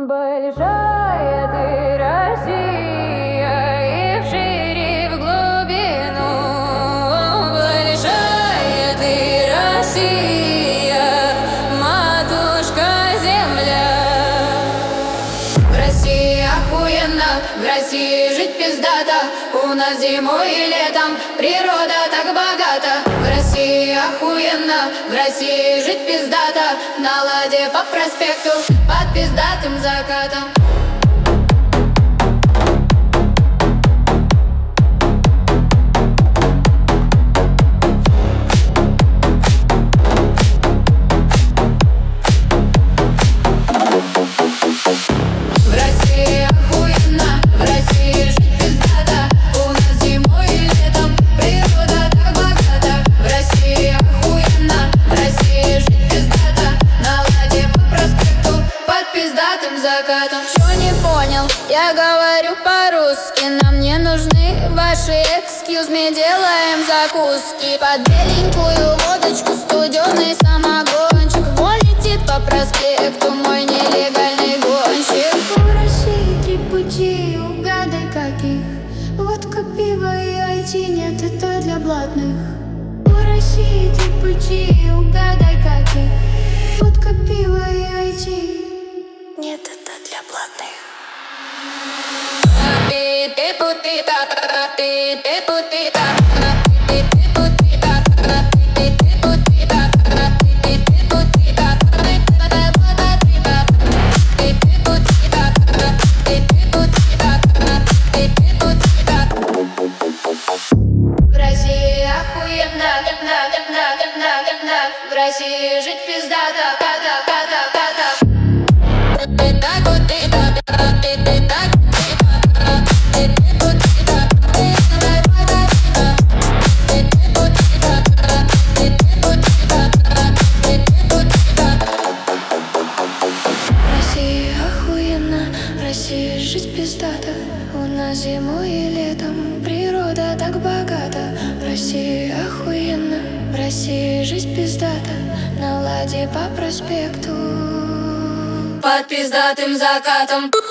Большая ты Россия, и вшире в глубину. Большая ты Россия, матушка земля. В России охуенно, в России жить пиздато. У нас зимой и летом природа так богата. В России охуенно, в России жить пиздато. На ладе по проспекту под пиздатым закатом. Закатом. Чё не понял? Я говорю по-русски. Нам не нужны ваши excuse me. Делаем закуски под беленькую водочку, студеный самогончик. Мой летит по проспекту, мой нелегальный гонщик. У России 3 пути, угадай каких. Водка, пиво и IT, нет, это для блатных. У России 3 пути, угадай каких. Водка, пиво и IT, нет, это для блатных. В России охуенно, в России жить пиздато. Жить пиздато, у нас зимой и летом природа так богата. В России охуенно, в России жить пиздато. На ладе по проспекту Под пиздатым закатом.